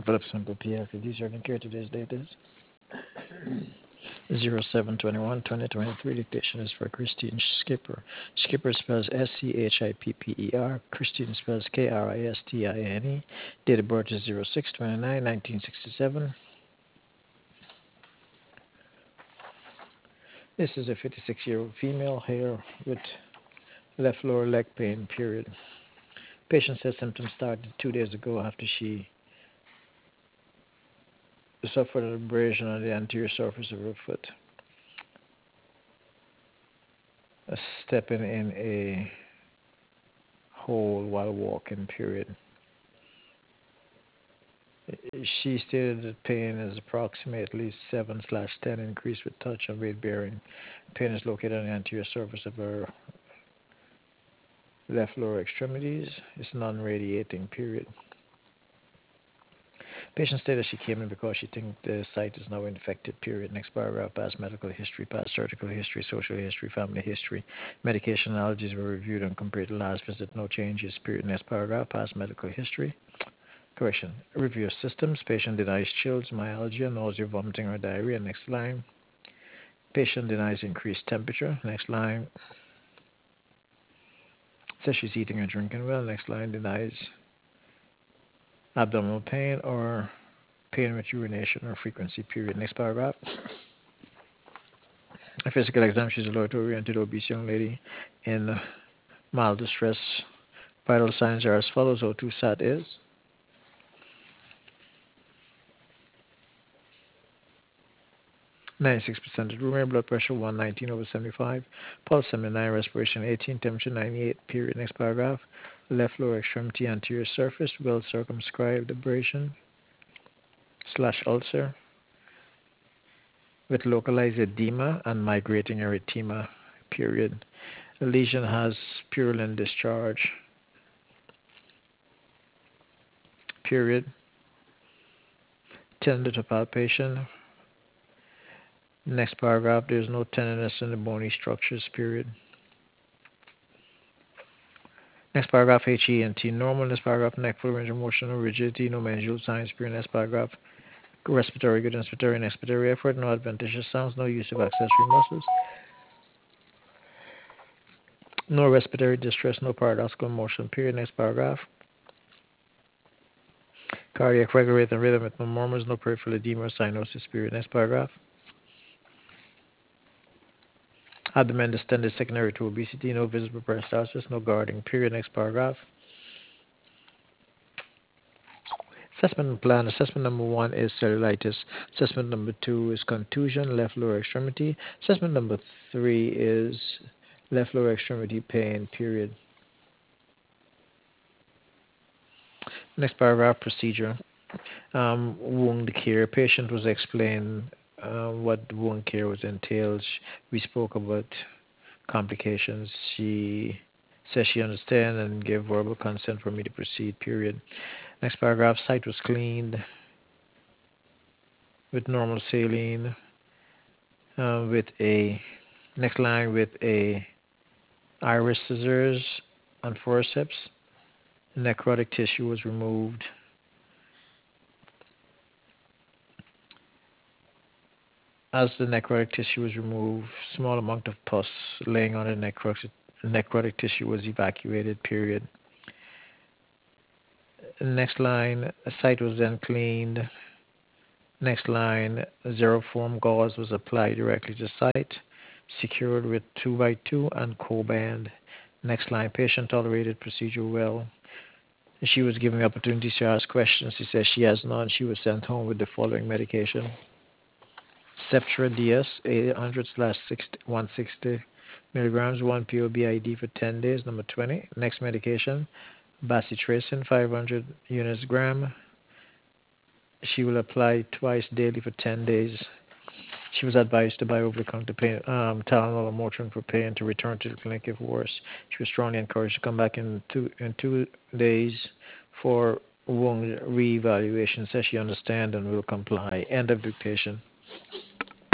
Philip Simple PF. These are care today's date is 07/21/2023. Dictation is for Christine Skipper. Skipper spells Schipper. Christine spells Kristine. Date of birth is 06/29/1967. This is a 56-year-old female, hair with left lower leg pain, period. Patient says symptoms started 2 days ago after she suffered an abrasion on the anterior surface of her foot. Stepping in a hole while walking, period. She stated that pain is approximately 7/10 increase with touch and weight bearing. Pain is located on the anterior surface of her left lower extremities. It's non-radiating, period. Patient stated she came in because she thinks the site is now infected, period. Next paragraph, past medical history, past surgical history, social history, family history. Medication allergies were reviewed and compared to last visit. No changes, period. Next paragraph, past medical history. Correction. Review of systems. Patient denies chills, myalgia, nausea, vomiting, or diarrhea. Next line. Patient denies increased temperature. Next line. Says she's eating or drinking well. Next line. Denies abdominal pain or pain with urination or frequency, period. Next paragraph. A physical exam. She's a loiter-oriented obese young lady in mild distress. Vital signs are as follows. O2 sat is 96% room air, blood pressure 119/75, pulse 79, respiration 18, temperature 98, period. Next paragraph. Left lower extremity anterior surface, well circumscribed abrasion / ulcer with localized edema and migrating erythema, period. The lesion has purulent discharge, period. Tender to palpation. Next paragraph, there's no tenderness in the bony structures, period. Next paragraph, HENT normal. Next paragraph, neck full range of motion, no rigidity, no meningeal signs, period. Next paragraph, respiratory good, inspiratory and expiratory effort, no adventitious sounds, no use of accessory muscles, no respiratory distress, no paradoxical motion, period. Next paragraph, cardiac regular rate and rhythm with no murmurs, no peripheral edema or cyanosis, period. Next paragraph, abdomen distended secondary to obesity, no visible peristalsis, no guarding, period. Next paragraph. Assessment plan. Assessment number 1 is cellulitis. Assessment number 2 is contusion, left lower extremity. Assessment number 3 is left lower extremity pain, period. Next paragraph, procedure. Wound care. Patient was explained what wound care was entails. We spoke about complications. She says she understands and gave verbal consent for me to proceed, period. Next paragraph, site was cleaned with normal saline, with a next line with a iris scissors and forceps. Necrotic tissue was removed. As the necrotic tissue was removed, small amount of pus laying on the necrotic tissue was evacuated, period. Next line, the site was then cleaned. Next line, Zeroform gauze was applied directly to site, secured with 2x2 and Coband. Next line, patient tolerated procedure well. She was given the opportunity to ask questions. She says she has none. She was sent home with the following medication. Ceptra DS 800/160 milligrams, 1 POBID for 10 days, number 20. Next medication, bacitracin 500 units gram. She will apply twice daily for 10 days. She was advised to buy over-the-counter pain, Tylenol or Motrin for pain to return to the clinic if worse. She was strongly encouraged to come back in 2 days for wound reevaluation. Says she understands and will comply. End of dictation.